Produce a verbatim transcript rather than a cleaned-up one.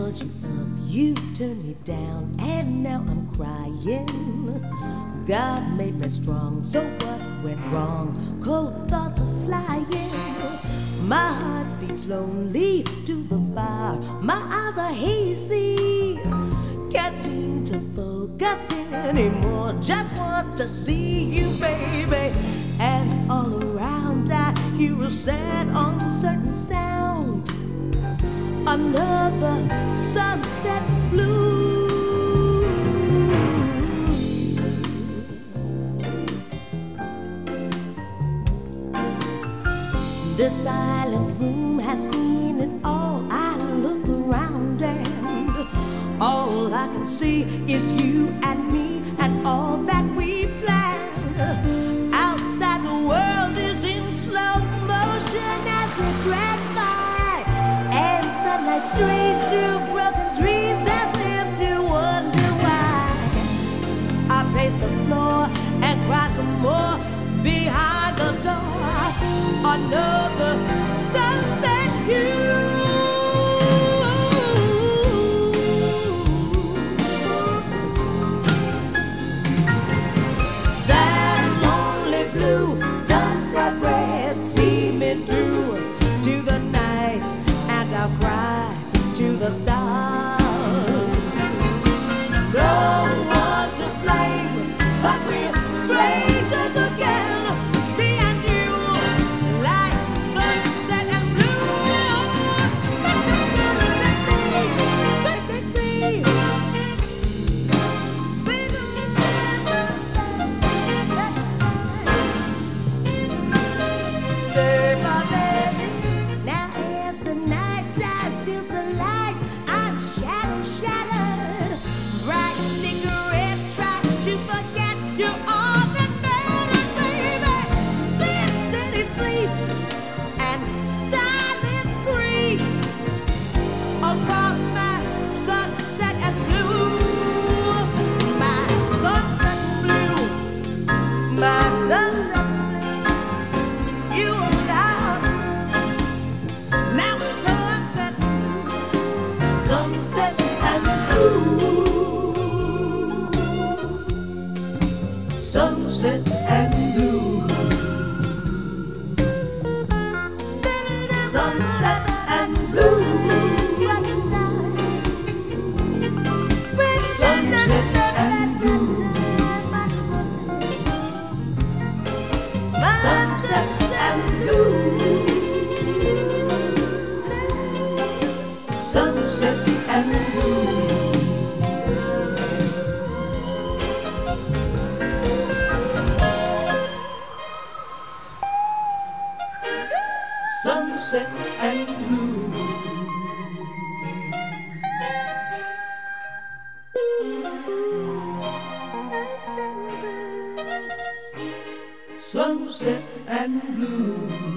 poured you up, you turned me down, and now I'm crying. God made me strong, so what went wrong? Cold thoughts are flying. My heart beats lonely to the bar. My eyes are hazy, can't seem to focus anymore. Just want to see you, baby. And all around I hear a sad, uncertain sound. Another sunset blue. The silent room has seen it all. I look around and all I can see is you and me and all that we planned. Outside the world is in slow motion as it drags by, and sunlight streams through broken dreams as if to wonder why. I pace the floor and cry some more behind the door. Another sunset hue. Sad and lonely blue, sunset red, see me through to the night, and I'll cry to the stars. No one to blame, but we're strangers again. Sunset and blue, sunset and blue, sunset and blue, sunset and blue, sunset and blue, sunset and blue. Sunset and blue. Sunset and blue. Sunset and blue.